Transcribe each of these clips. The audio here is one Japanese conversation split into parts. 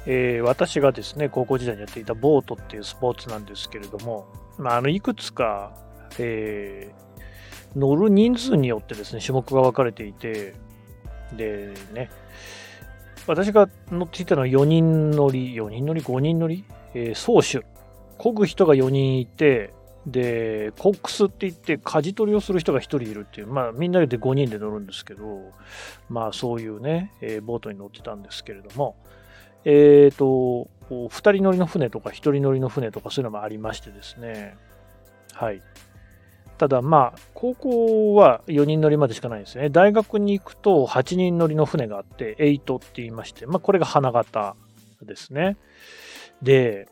私がですね、高校時代にやっていたボートっていうスポーツなんですけれども、いくつか、乗る人数によってですね、種目が分かれていて、でね、私が乗っていたのは4人乗り、5人乗り、漕手。漕ぐ人が4人いて、で、コックスって言って、舵取りをする人が1人いるっていう、みんなで5人で乗るんですけど、そういうね、ボートに乗ってたんですけれども、2人乗りの船とか1人乗りの船とかそういうのもありましてですね。はい。ただ高校は4人乗りまでしかないんですね。大学に行くと8人乗りの船があって、8って言いまして、これが花形ですね。で、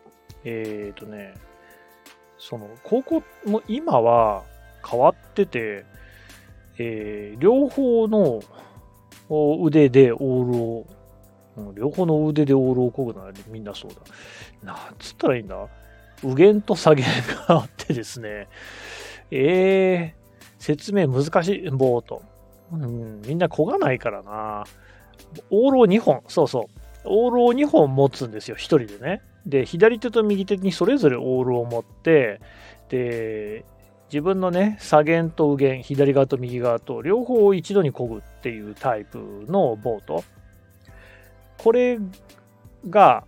その高校も今は変わってて、両方の腕でオールを両方の腕でオールを漕ぐのはみんなそうだ。なんつったらいいんだ、右舷と左舷があってですね。説明難しい、ボート。みんな漕がないからな。オールを2本、そうそう。オールを2本持つんですよ、1人でね。で、左手と右手にそれぞれオールを持って、で、自分のね、左舷と右舷、左側と右側と両方を一度に漕ぐっていうタイプのボート。これが、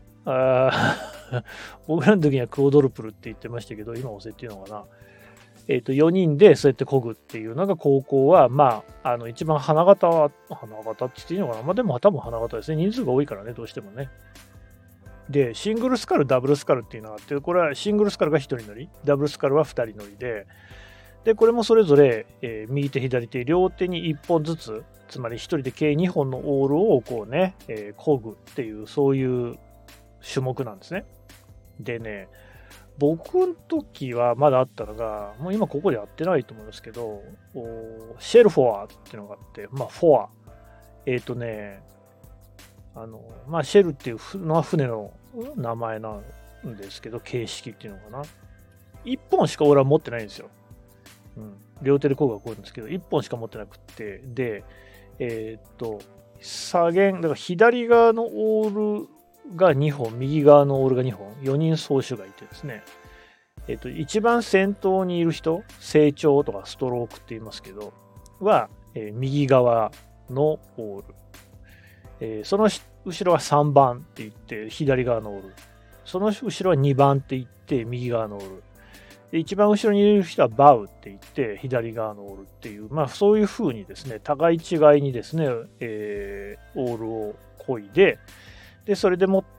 僕らの時にはクオドルプルって言ってましたけど、今教えていうのかな。4人でそうやって漕ぐっていうのが高校は、一番花形って言っていいのかな。でも多分花形ですね。人数が多いからね、どうしてもね。で、シングルスカル、ダブルスカルっていうのがあって、これはシングルスカルが1人乗り、ダブルスカルは2人乗りで、これもそれぞれ、右手、左手、両手に1本ずつ、つまり1人で計2本のオールをこうね、漕ぐっていう、そういう種目なんですね。でね、僕の時はまだあったのが、もう今ここでやってないと思うんですけど、シェルフォアっていうのがあって、フォア。シェルっていう船の名前なんですけど、形式っていうのかな。1本しか俺は持ってないんですよ。両手でこうがこうなんですけど、1本しか持ってなくって、で、左舷、だから左側のオールが2本、右側のオールが2本、4人走手がいてですね、一番先頭にいる人、成長とかストロークって言いますけど、は、右側のオール。その後ろは3番って言って、左側のオール。その後ろは2番って言って、右側のオール。で、一番後ろにいる人はバウって言って、左側のオールっていう、そういう風にですね、互い違いにですね、オールを漕いで、で、それでもって、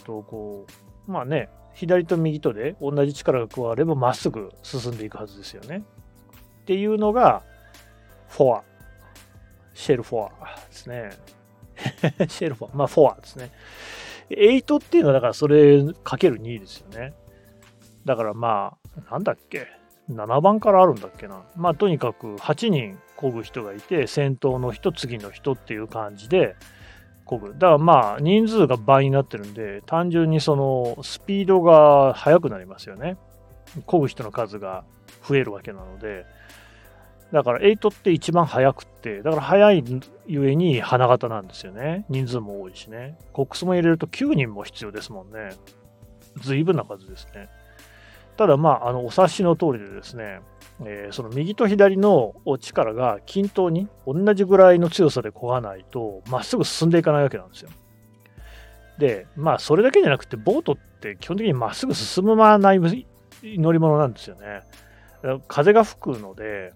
左と右とで同じ力が加わればまっすぐ進んでいくはずですよね。っていうのが、フォア。シェルフォアですね。シェルフォア。フォアですね。8っていうのはだからそれかける2ですよね。だからなんだっけ。7番からあるんだっけな。とにかく8人漕ぐ人がいて、先頭の人、次の人っていう感じで漕ぐ。だから人数が倍になってるんで、単純にそのスピードが速くなりますよね。漕ぐ人の数が増えるわけなので。だから8って一番速くって、だから速いゆえに花形なんですよね。人数も多いしね。コックスも入れると9人も必要ですもんね。随分な数ですね。ただお察しの通りでですね、その右と左の力が均等に同じぐらいの強さで漕がないと、まっすぐ進んでいかないわけなんですよ。で、それだけじゃなくて、ボートって基本的にまっすぐ進まない乗り物なんですよね。風が吹くので、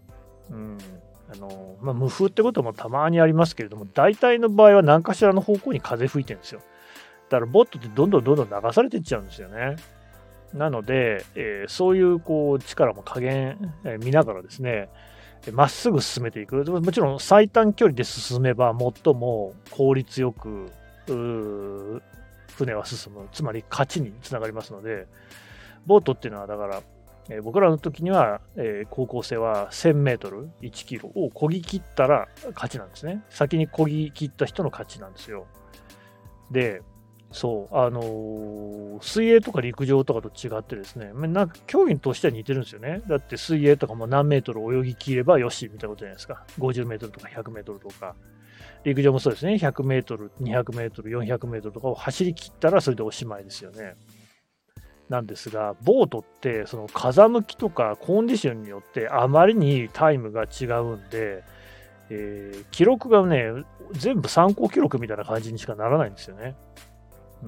無風ってこともたまにありますけれども、大体の場合は何かしらの方向に風吹いてるんですよ。だからボートってどんどん流されていっちゃうんですよね。なので、そういう力も加減、見ながらですね、まっすぐ進めていく。もちろん最短距離で進めば最も効率よく船は進む。つまり勝ちにつながりますので、ボートっていうのはだから、僕らの時には、高校生は1000メートル、1キロを漕ぎ切ったら勝ちなんですね。先に漕ぎ切った人の勝ちなんですよ。で、そう、水泳とか陸上とかと違ってですね、なんか競技としては似てるんですよね。だって水泳とかも何メートル泳ぎ切ればよしみたいなことじゃないですか。50メートルとか100メートルとか。 陸上もそうですね、100メートル、200メートル、400メートルとかを走り切ったらそれでおしまいですよね。なんですが、ボートってその風向きとかコンディションによってあまりにタイムが違うんで、記録がね、全部参考記録みたいな感じにしかならないんですよね。うん。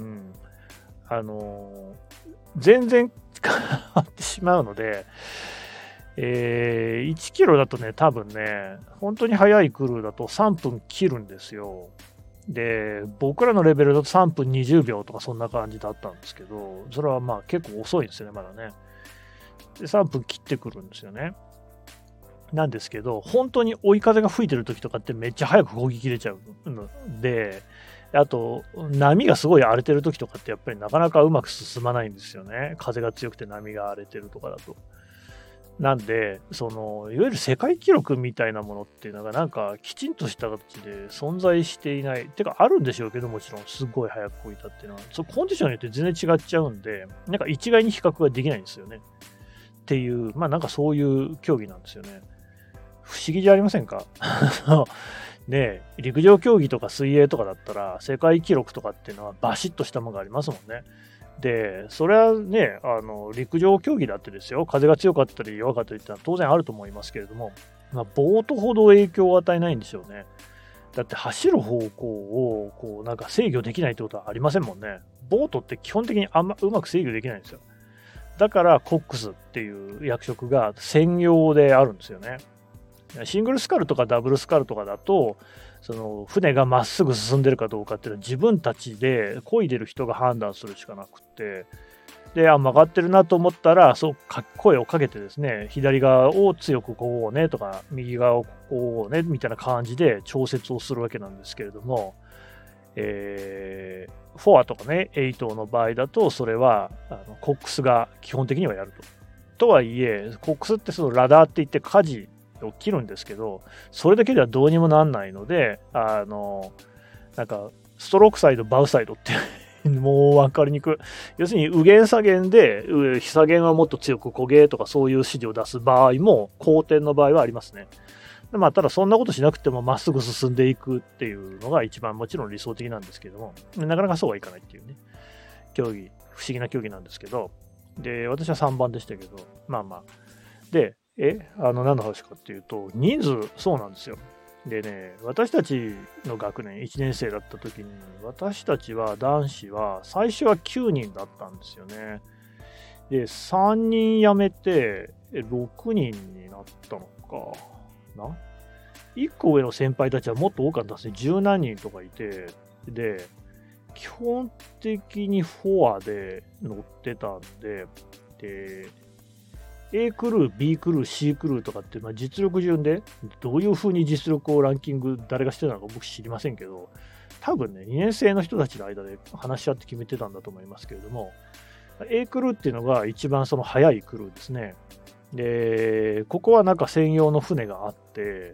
全然変わってしまうので、1キロだとね、多分ね、本当に速いクルーだと3分切るんですよ。で、僕らのレベルだと3分20秒とかそんな感じだったんですけど、それはまあ結構遅いんですよね、まだね。で、3分切ってくるんですよね。なんですけど、本当に追い風が吹いてる時とかってめっちゃ早く漕ぎ切れちゃうので、あと、波がすごい荒れてる時とかってやっぱりなかなかうまく進まないんですよね。風が強くて波が荒れてるとかだと。なんで、いわゆる世界記録みたいなものっていうのがなんかきちんとした形で存在していない。てかあるんでしょうけど、もちろんすごい早く漕いだっていうのは、コンディションによって全然違っちゃうんで、なんか一概に比較ができないんですよね。っていう、まあなんかそういう競技なんですよね。不思議じゃありませんか？ねえ、陸上競技とか水泳とかだったら、世界記録とかっていうのはバシッとしたものがありますもんね。で、それはね、陸上競技だってですよ、風が強かったり弱かったりってのは当然あると思いますけれども、まあ、ボートほど影響を与えないんでしょうね。だって走る方向をこうなんか制御できないってことはありませんもんね。ボートって基本的にあんまうまく制御できないんですよ。だからコックスっていう役職が専用であるんですよね。シングルスカルとかダブルスカルとかだと、その船がまっすぐ進んでるかどうかっていうのは自分たちで漕いでる人が判断するしかなくて、で、曲がってるなと思ったら、声をかけてですね、左側を強くこごうねとか、右側をこごうねみたいな感じで調節をするわけなんですけれども、4とかね、8の場合だと、それはコックスが基本的にはやると。とはいえ、コックスってそのラダーって言って舵を切るんですけど、それだけではどうにもなんないので、なんか、ストロークサイド、バウサイドってもう分かりにくい。要するに、右舷左舷で、非左舷はもっと強く焦げとかそういう指示を出す場合も、後転の場合はありますね。まあ、ただそんなことしなくてもまっすぐ進んでいくっていうのが一番もちろん理想的なんですけども、なかなかそうはいかないっていうね、競技、不思議な競技なんですけど、で、私は3番でしたけど、まあまあ。で、何の話かっていうと、人数、そうなんですよ。でね、私たちの学年、1年生だった時に、私たちは男子は、最初は9人だったんですよね。で、3人辞めて、6人になったのかな。1個上の先輩たちはもっと多かったですね。十何人とかいて、で、基本的にフォアで乗ってたんで、で、A クルー、B クルー、C クルーとかって、まあ、実力順で、どういう風に実力をランキング、誰がしてたのか僕知りませんけど、多分ね、2年生の人たちの間で話し合って決めてたんだと思いますけれども、A クルーっていうのが一番その速いクルーですね。で、ここはなんか専用の船があって、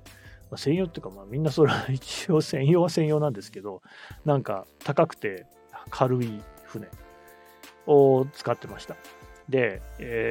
まあ、専用っていうか、まあみんなそれは一応専用は専用なんですけど、なんか高くて軽い船を使ってました。で、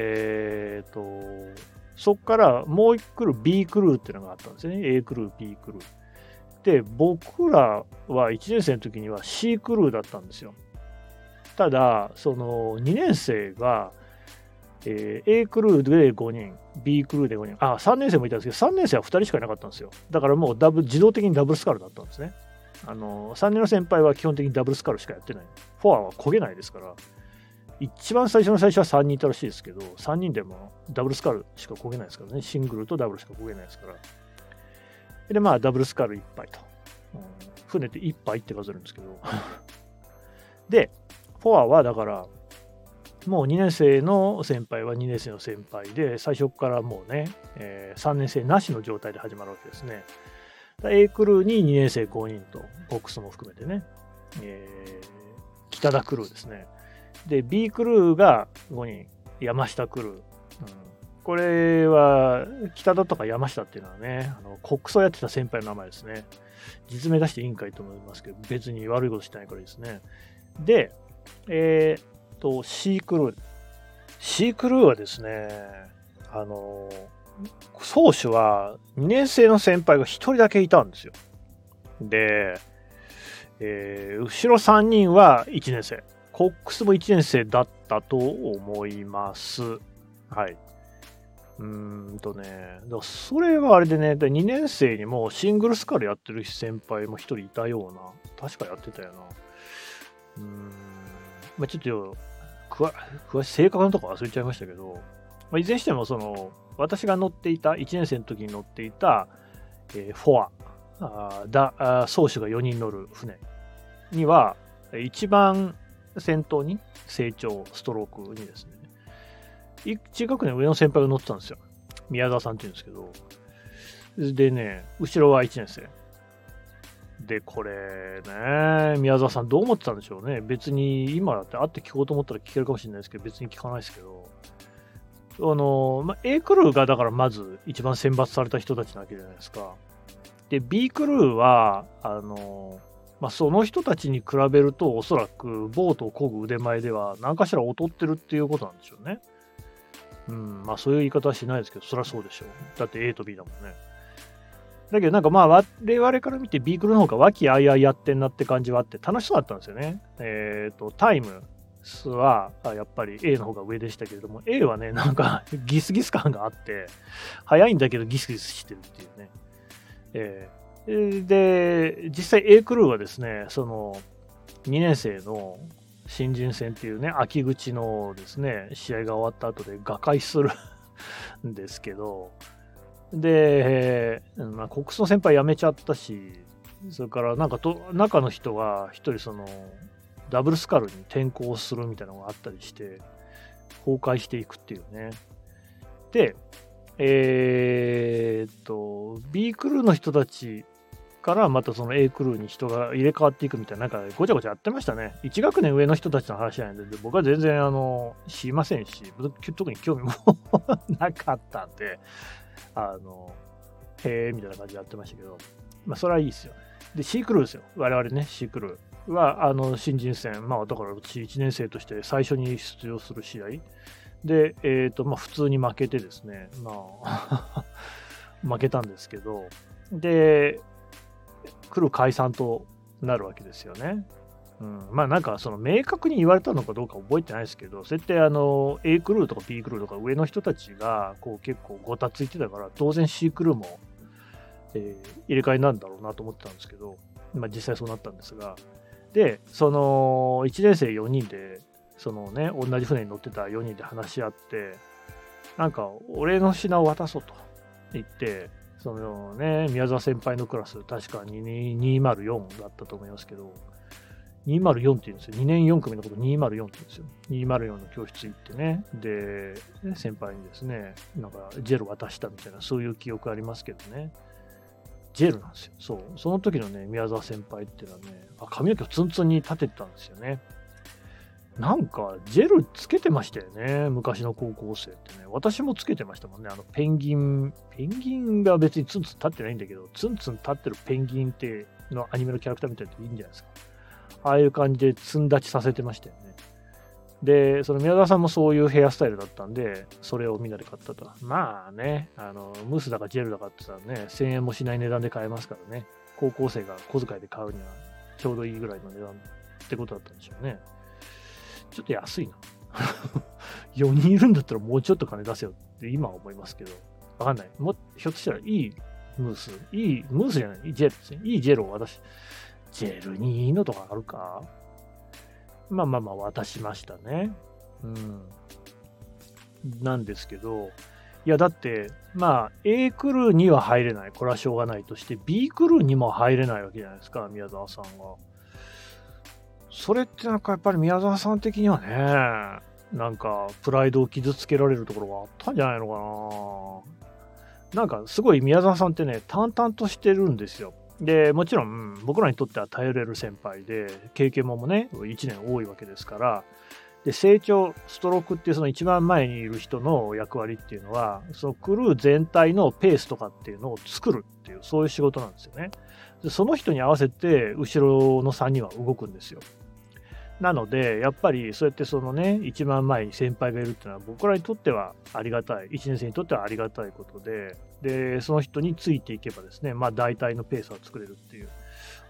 そこからもう一クルー B クルーっていうのがあったんですよね。A クルー、B クルー。で、僕らは1年生の時には C クルーだったんですよ。ただ、その2年生が、A クルーで5人、B クルーで5人、3年生もいたんですけど、3年生は2人しかいなかったんですよ。だからもう自動的にダブルスカルだったんですね。3年の先輩は基本的にダブルスカルしかやってない。フォアは焦げないですから、一番最初は3人いたらしいですけど、3人でもダブルスカルしか焦げないですからね。シングルとダブルしか焦げないですから。で、まあ、ダブルスカル1杯と。船って1杯って数えるんですけど。で、フォアはだから、もう2年生の先輩は2年生の先輩で、最初からもうね、3年生なしの状態で始まるわけですね。A クルーに2年生5人と、ボックスも含めてね、北田クルーですね。で、B クルーが5人、山下クルー。これは、北田とか山下っていうのはね、コックスをやってた先輩の名前ですね。実名出していいんかいと思いますけど、別に悪いことしてないからですね。で、C クルー。C クルーはですね、走手は2年生の先輩が1人だけいたんですよ。 で、後ろ3人は1年生。コックスも1年生だったと思います。はい。それはあれでね、2年生にもシングルスカルやってる先輩も1人いたような、確かやってたよな。ちょっと詳しい正確なとこ忘れちゃいましたけど、いずれにしても私が乗っていた、1年生の時に乗っていた、フォア、漕手が4人乗る船には、一番先頭に成長ストロークにですね、1学年上の先輩が乗ってたんですよ。宮沢さんって言うんですけど。でね、後ろは1年生。で、これね、宮沢さんどう思ってたんでしょうね。別に今だって会って聞こうと思ったら聞けるかもしれないですけど、別に聞かないですけど。A クルーがだからまず一番選抜された人たちなわけじゃないですか。で、B クルーは、その人たちに比べると、おそらくボートを漕ぐ腕前では何かしら劣ってるっていうことなんでしょうね。そういう言い方はしないですけど、そりゃそうでしょう。だって A と B だもんね。だけど我々から見て B クルーの方が和気あいあいやってんなって感じはあって楽しそうだったんですよね。タイムはやっぱり A の方が上でしたけれども、A はね、なんかギスギス感があって、速いんだけどギスギスしてるっていうね。で、実際 A クルーはですね、2年生の新人戦っていうね、秋口のですね、試合が終わった後で瓦解するんですけど、で、コックスの先輩辞めちゃったし、それから中の人が一人ダブルスカルに転向するみたいなのがあったりして、崩壊していくっていうね。で、B クルーの人たちからまたA クルーに人が入れ替わっていくみたいな、ごちゃごちゃやってましたね。1学年上の人たちの話なんで、僕は全然知りませんし、特に興味もなかったんで、へーみたいな感じでやってましたけど、それはいいですよ。で、C クルーですよ。我々ね、C クルーは、新人戦、だから私1年生として最初に出場する試合で、普通に負けてですね、負けたんですけど、で、クルー解散となるわけですよね。明確に言われたのかどうか覚えてないですけど、そうやって A クルーとか B クルーとか上の人たちが結構ごたついてたから、当然 C クルーも、入れ替えなんだろうなと思ってたんですけど、実際そうなったんですが、で、1年生4人で、同じ船に乗ってた4人で話し合って、俺の品を渡そうと言って、宮沢先輩のクラス、確か204だったと思いますけど、204って言うんですよ。2年4組のこと204って言うんですよ。204の教室行ってね。で、先輩にですね、ジェル渡したみたいな、そういう記憶ありますけどね。ジェルなんですよ。そう。その時のね、宮沢先輩っていうのはね、髪の毛をツンツンに立ててたんですよね。ジェルつけてましたよね。昔の高校生ってね。私もつけてましたもんね。ペンギンが別にツンツン立ってないんだけど、ツンツン立ってるペンギンってのアニメのキャラクターみたいでいいんじゃないですか。ああいう感じでツン立ちさせてましたよね。で、宮沢さんもそういうヘアスタイルだったんで、それをみんなで買ったと。ムースだかジェルだかって言ったらね、1000円もしない値段で買えますからね。高校生が小遣いで買うにはちょうどいいぐらいの値段ってことだったんでしょうね。ちょっと安いな。4人いるんだったらもうちょっと金出せよって今は思いますけど、わかんない。ひょっとしたらいいムースじゃない、いいジェルですね。いいジェルをジェルにいいのとかあるか？渡しましたね。なんですけど、いやだって、A クルーには入れない。これはしょうがないとして、B クルーにも入れないわけじゃないですか、宮沢さんが。それってやっぱり宮沢さん的にはね、プライドを傷つけられるところがあったんじゃないのかな。すごい宮沢さんってね、淡々としてるんですよ。で、もちろん、僕らにとっては頼れる先輩で、経験もね、1年多いわけですから、で、成長、ストロークっていう一番前にいる人の役割っていうのは、クルー全体のペースとかっていうのを作るっていう、そういう仕事なんですよね。で、その人に合わせて、後ろの3人は動くんですよ。なので、やっぱりそうやって一番前に先輩がいるっていうのは僕らにとってはありがたい、1年生にとってはありがたいことで、で、その人についていけばですね、大体のペースは作れるっていう、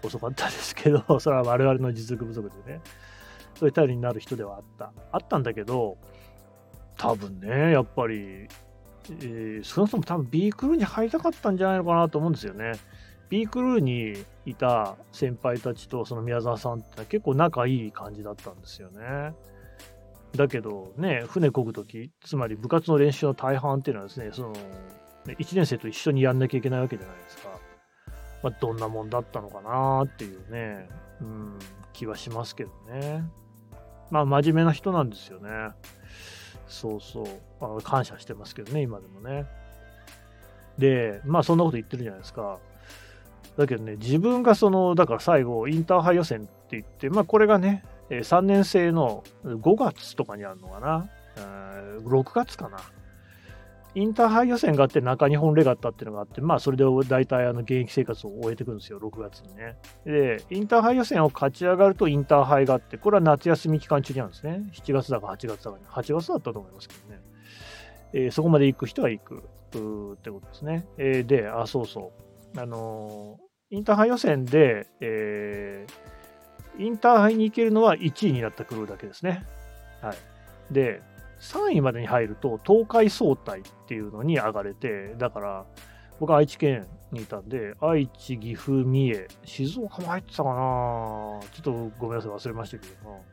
遅かったですけど、それは我々の実力不足でね、そういう頼りになる人ではあったんだけど、多分ね、やっぱり、少なくとも多分 B クルーに入りたかったんじゃないのかなと思うんですよね。B クルーにいた先輩たちとその宮沢さんって結構仲いい感じだったんですよね。だけどね、船漕ぐとき、つまり部活の練習の大半っていうのはですね、1年生と一緒にやんなきゃいけないわけじゃないですか。どんなもんだったのかなっていうね、気はしますけどね。真面目な人なんですよね。そうそう。感謝してますけどね、今でもね。で、そんなこと言ってるじゃないですか。だけどね、自分がだから最後、インターハイ予選って言って、これがね、3年生の5月とかにあるのかな、6月かな。インターハイ予選があって中日本レガッタっていうのがあって、それで大体現役生活を終えていくんですよ、6月にね。で、インターハイ予選を勝ち上がるとインターハイがあって、これは夏休み期間中にあるんですね。7月だか8月だかに。8月だったと思いますけどね。そこまで行く人は行くってことですね。で、そうそう。インターハイ予選で、インターハイに行けるのは1位になったクルーだけですね。はい。で、3位までに入ると東海総体っていうのに上がれて、だから僕は愛知県にいたんで、愛知、岐阜、三重、静岡も入ってたかな、ちょっとごめんなさい、忘れましたけども、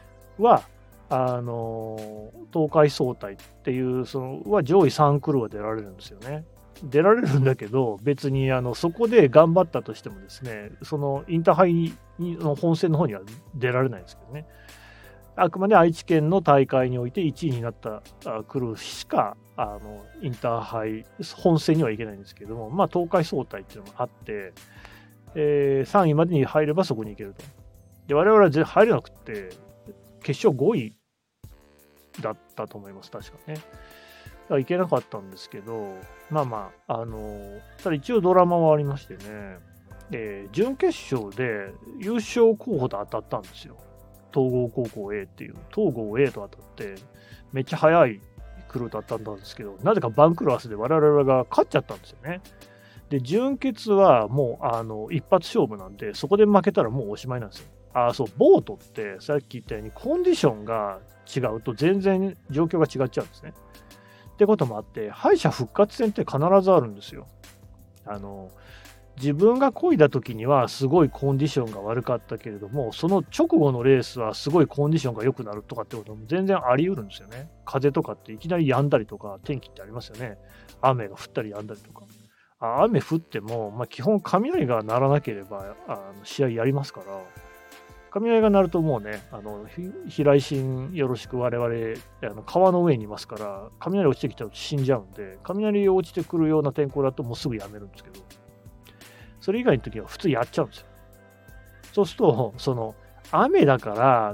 東海総体っていう、は上位3クルーは出られるんですよね。出られるんだけど、別にそこで頑張ったとしてもですね、そのインターハイの本戦の方には出られないんですけどね。あくまで愛知県の大会において1位になったクルーしかインターハイ本戦には行けないんですけども、東海総体っていうのがあって、3位までに入ればそこに行けると。で、我々は入れなくて、決勝5位だったと思います、確かね。だから行けなかったんですけど、ただ一応ドラマはありましてね、準決勝で優勝候補と当たったんですよ。東郷高校 A っていう、東郷 A と当たって、めっちゃ速いクルーと当たったんですけど、なぜかバンクロアスで我々が勝っちゃったんですよね。で、準決はもう一発勝負なんで、そこで負けたらもうおしまいなんですよ。そう、ボートってさっき言ったようにコンディションが違うと全然状況が違っちゃうんですね。ってこともあって、敗者復活戦って必ずあるんですよ。自分が漕いだ時にはすごいコンディションが悪かったけれども、その直後のレースはすごいコンディションが良くなるとかってことも全然あり得るんですよね。風とかっていきなり止んだりとか、天気ってありますよね。雨が降ったり止んだりとか。雨降っても、基本雷が鳴らなければ試合やりますから、雷が鳴るともうね、飛来心よろしく我々川の上にいますから、雷落ちてきちゃうと死んじゃうんで、雷落ちてくるような天候だともうすぐやめるんですけど、それ以外の時は普通やっちゃうんですよ。そうすると、雨だから、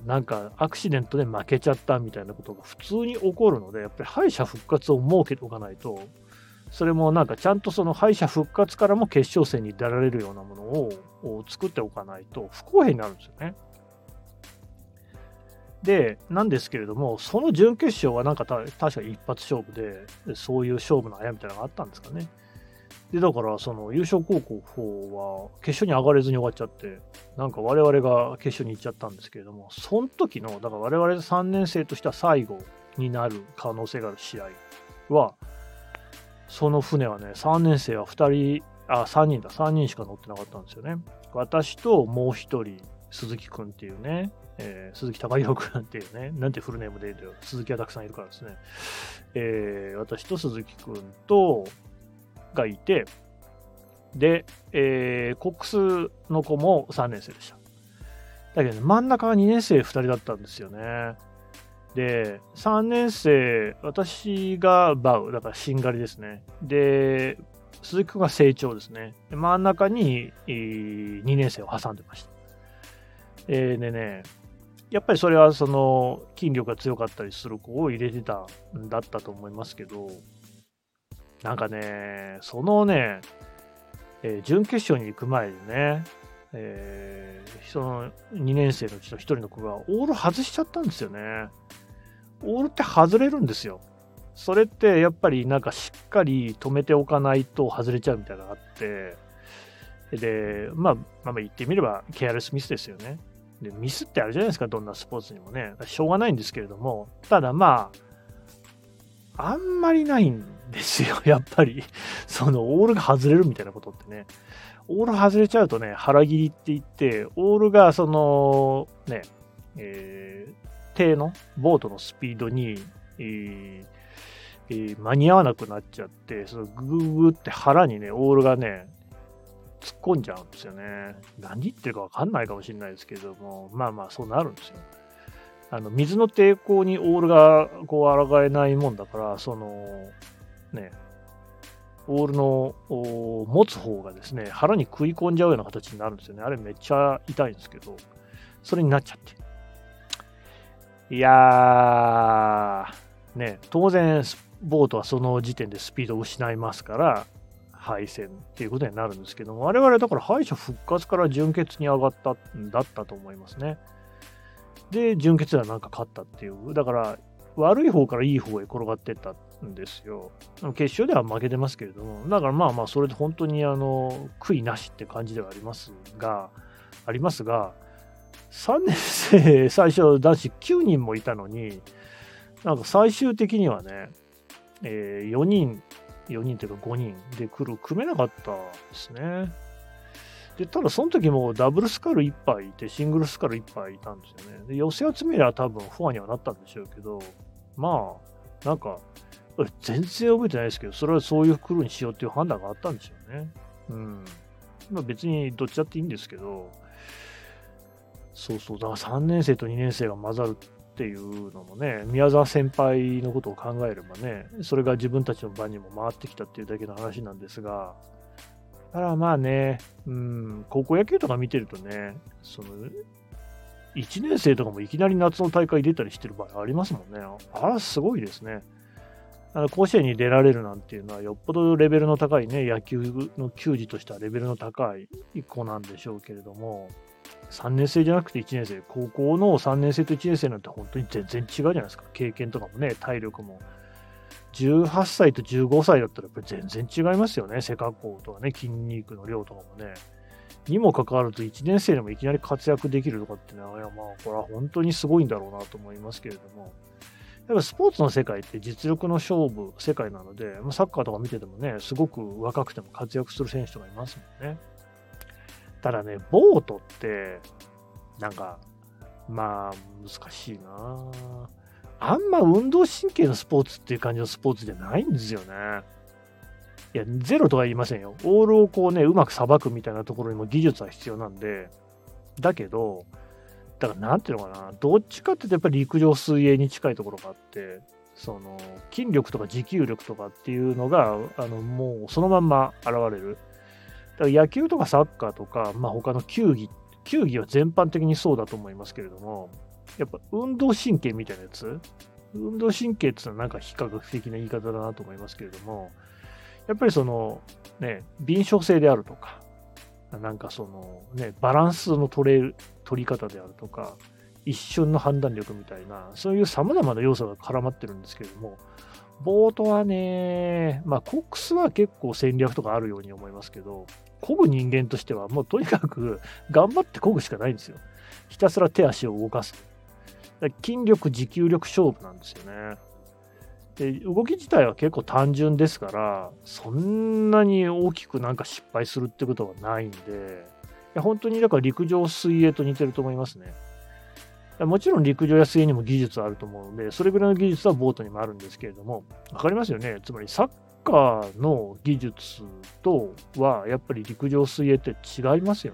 なんかアクシデントで負けちゃったみたいなことが普通に起こるので、やっぱり敗者復活を設けておかないと、それもなんかちゃんとその敗者復活からも決勝戦に出られるようなものを作っておかないと不公平になるんですよね。で、なんですけれども、その準決勝はなんか確か一発勝負で、そういう勝負のあやみたいなのがあったんですかね。で、だから、その優勝高校4は決勝に上がれずに終わっちゃって、なんか我々が決勝に行っちゃったんですけれども、その時の、だから我々3年生としては最後になる可能性がある試合は、その船はね、3年生は3人だ、3人しか乗ってなかったんですよね。私ともう1人、鈴木くんっていうね、鈴木貴弘くんっていうね、なんてフルネームで言うと、鈴木がたくさんいるからですね。私と鈴木くんと、がいて、で、コックスの子も3年生でした。だけどね、真ん中が2年生2人だったんですよね。で、3年生、私がバウ、だからしんがりですね。で、鈴木くんが成長ですね。で真ん中に2年生を挟んでました。でね、やっぱりそれはその筋力が強かったりする子を入れてたんだったと思いますけど、なんかね、準決勝に行く前でね、その2年生のうちの1人の子がオール外しちゃったんですよね。オールって外れるんですよ。それってやっぱりなんかしっかり止めておかないと外れちゃうみたいなのがあって、 で、言ってみれば、ケアレスミスですよね。で、ミスってあるじゃないですか、どんなスポーツにもね。しょうがないんですけれども、ただあんまりないんですよ、やっぱり。オールが外れるみたいなことってね。オール外れちゃうとね、腹切りって言って、オールが艇のボートのスピードに、間に合わなくなっちゃって、グーグーって腹にね、オールがね、突っ込んじゃうんですよね。何言ってるかわかんないかもしれないですけども、そうなるんですよ。水の抵抗にオールがこう抗えないもんだから、オールの持つ方がですね、腹に食い込んじゃうような形になるんですよね。あれめっちゃ痛いんですけど、それになっちゃって。いやー、当然、ボートはその時点でスピードを失いますから、敗戦っていうことになるんですけども、我々だから敗者復活から準決に上がったんだったと思いますね。で、準決ではなんか勝ったっていう、だから悪い方からいい方へ転がってったんですよ。決勝では負けてますけれども、だからそれで本当に悔いなしって感じではありますが、3年生、最初男子9人もいたのに、なんか最終的にはね、4人というか5人で組めなかったですね。で、ただその時もダブルスカル1杯いて、シングルスカル1杯いたんですよね。で、寄せ集めりゃ多分フォアにはなったんでしょうけど、なんか、全然覚えてないですけど、それはそういうクルーにしようっていう判断があったんでしょうね。うん。別にどっちだっていいんですけど、だから3年生と2年生が混ざるっていうのもね、宮沢先輩のことを考えればね、それが自分たちの場にも回ってきたっていうだけの話なんですが、だから高校野球とか見てるとね、1年生とかもいきなり夏の大会出たりしてる場合ありますもんね。あら、すごいですね。甲子園に出られるなんていうのは、よっぽどレベルの高いね、野球の球児としてはレベルの高い子なんでしょうけれども、3年生じゃなくて1年生、高校の3年生と1年生なんて本当に全然違うじゃないですか。経験とかもね、体力も。18歳と15歳だったらやっぱり全然違いますよね。背格好とかね、筋肉の量とかもね。にもかかわらず1年生でもいきなり活躍できるとかってのは、これは本当にすごいんだろうなと思いますけれども。やっぱスポーツの世界って実力の勝負、世界なので、サッカーとか見ててもね、すごく若くても活躍する選手とかいますもんね。ただね、ボートって、難しいな。あんま運動神経のスポーツっていう感じのスポーツじゃないんですよね。いや、ゼロとは言いませんよ。オールをこうね、うまくさばくみたいなところにも技術は必要なんで、だけど、だからなんていうのかな、どっちかっていうとやっぱり陸上水泳に近いところがあって、筋力とか持久力とかっていうのが、もうそのまんま現れる。だから野球とかサッカーとか、他の球技は全般的にそうだと思いますけれども、やっぱ運動神経みたいなやつ、運動神経っていうのはなんか非科学的な言い方だなと思いますけれども、やっぱり敏捷性であるとか、バランスの取り方であるとか、一瞬の判断力みたいな、そういう様々な要素が絡まってるんですけれども、ボートはね、コックスは結構戦略とかあるように思いますけど、漕ぐ人間としてはもうとにかく頑張って漕ぐしかないんですよ。ひたすら手足を動かす。筋力、持久力勝負なんですよね。で、動き自体は結構単純ですから、そんなに大きく失敗するってことはないんで、本当にだから陸上、水泳と似てると思いますね。もちろん陸上や水泳にも技術はあると思うので、それぐらいの技術はボートにもあるんですけれども、わかりますよね。つまりサッカーの技術とは、やっぱり陸上、水泳って違いますよね。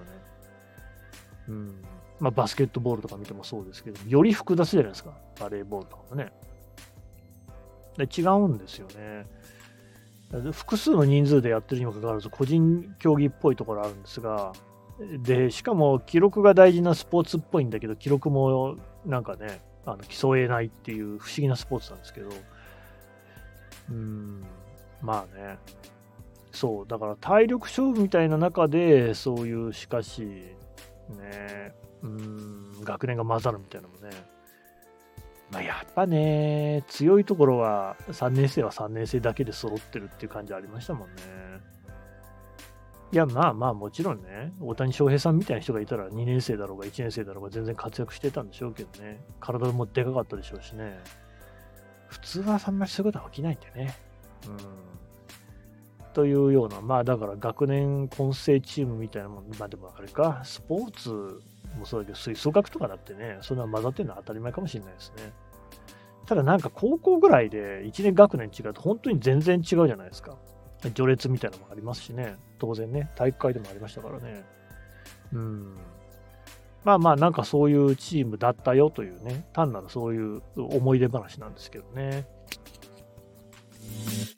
バスケットボールとか見てもそうですけど、より複雑じゃないですか。バレーボールとかもね。で違うんですよね。複数の人数でやってるにもかかわらず、個人競技っぽいところあるんですが、で、しかも記録が大事なスポーツっぽいんだけど、記録も競えないっていう不思議なスポーツなんですけど、そう、だから体力勝負みたいな中で、そういう、しかし、ね、学年が混ざるみたいなのもね、やっぱね、強いところは3年生は3年生だけで揃ってるっていう感じありましたもんね。 いや、まあまあ、もちろんね、大谷翔平さんみたいな人がいたら、2年生だろうが1年生だろうが全然活躍してたんでしょうけどね。体もでかかったでしょうしね。普通はそんなすぐことは起きないんでね。うん。というような、まあだから学年混成チームみたいなもん、まあでもあれか、スポーツもそうだけど、吹奏楽とかだってね、そんな混ざってるのは当たり前かもしれないですね。ただなんか高校ぐらいで1年学年違うと本当に全然違うじゃないですか。序列みたいなのもありますしね。当然ね、体育会でもありましたからね。うん。まあまあ、なんかそういうチームだったよというね、単なるそういう思い出話なんですけどね。